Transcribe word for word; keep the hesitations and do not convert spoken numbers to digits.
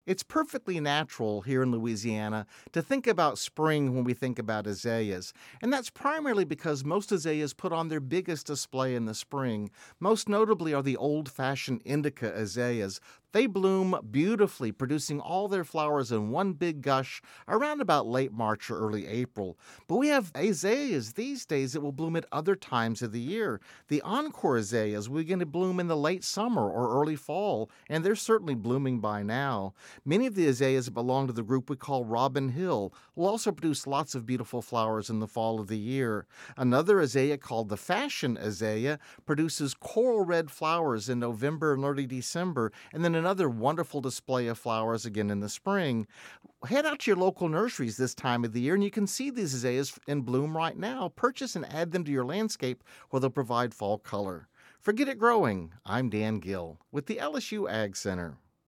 It's perfectly natural here in Louisiana to think about spring when we think about azaleas, and that's primarily because most azaleas put on their biggest display in the spring. Most notably are the old-fashioned indica azaleas. They bloom beautifully, producing all their flowers in one big gush around about late March or early April. But we have azaleas these days that will bloom at other times of the year. The encore azaleas will begin to bloom in the late summer or early fall, and they're certainly blooming by now. Many of the azaleas that belong to the group we call Robin Hill will also produce lots of beautiful flowers in the fall of the year. Another azalea called the Fashion Azalea produces coral red flowers in November and early December, and then another wonderful display of flowers again in the spring. Head out to your local nurseries this time of the year and you can see these azaleas in bloom right now. Purchase and add them to your landscape where they'll provide fall color. For Get It Growing, I'm Dan Gill with the L S U Ag Center.